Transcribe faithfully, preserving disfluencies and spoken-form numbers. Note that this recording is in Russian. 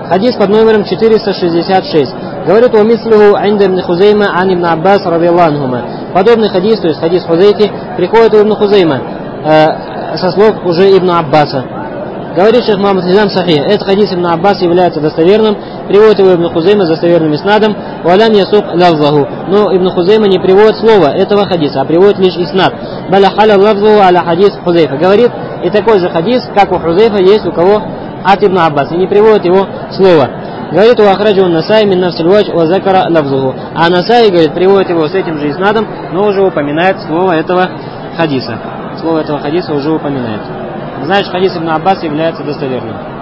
Хадис под номером четыреста шестьдесят шесть. Говорит: «Умислюху инда ибн Хузейма ан ибн Аббас радиаллаху анхума». Подобный хадис, то есть хадис Хузейфи, приходит у ибн Хузейма э, со слов уже ибн Аббаса. Говорит шейх Мухаммад Низам Сахих: этот хадис ибн Аббас является достоверным, приводит его ибн Хузейма с достоверным иснадом, валям ясук лавзаху. Но ибн Хузейма не приводит слово этого хадиса, а приводит лишь иснад. Баля халя лавзаху аля хадис Хузейфа. Говорит, и такой же хадис, как у Хузейфа, есть у кого от ибн Аббас, и не приводит его слово. Говорит: у ахраджу Насай мин нафсиль вадж ва закара лавзуху. А Насай, говорит, приводит его с этим же иснадом, но уже упоминает слово этого хадиса. Слово этого хадиса уже упоминает. Значит, хадис ибн Аббас является достоверным.